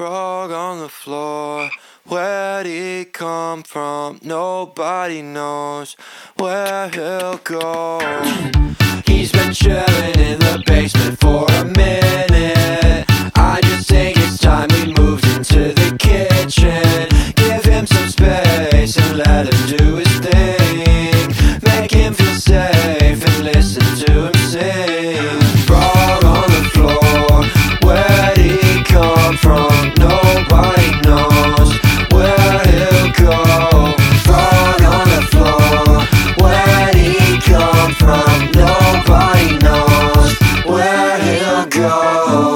frog on the floor. Where'd he come from? Nobody knows where he'll go. He's been chilling in the basement for a minute. I just think it's time we moved into the kitchen. Give him some space and let him do his thing. Make him feel safe and listen to him sing. Frog on the floor, where'd he come from? Nobody knows where he'll go. Frog on the floor, where'd he come from? Nobody knows where he'll go.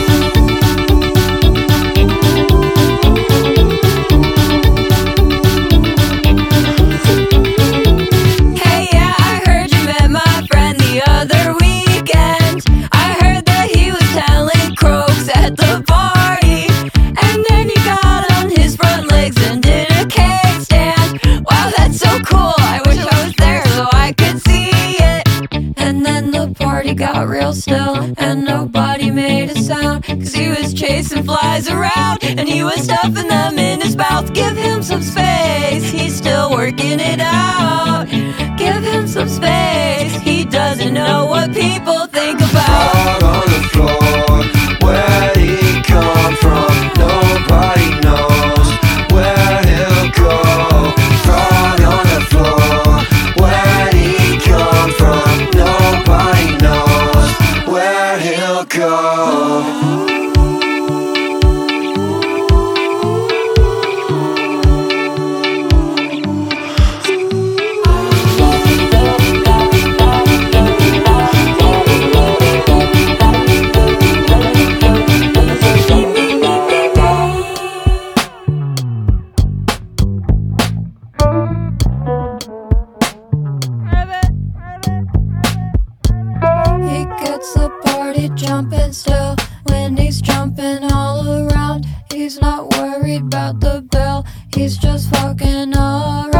Hey, yeah, I heard you met my friend the other weekend. I heard that he was telling croaks at the party, and then he got on his front legs and did a cake stand. Wow, that's so cool. I wish I was there so I could see it. And then the party got real still, and nobody made a sound, 'cause he was chasing flies around, and he was stuffing them in his mouth. Give him some space, he's still working it out. Give him some space, he doesn't know what people think about. Frog on the floor, where'd he come from? Nobody knows where he'll go. Frog on the floor, where'd he come from? Nobody knows where he'll go. He gets the party jumping still when he's jumping all around. He's not worried about the bell, he's just fucking around.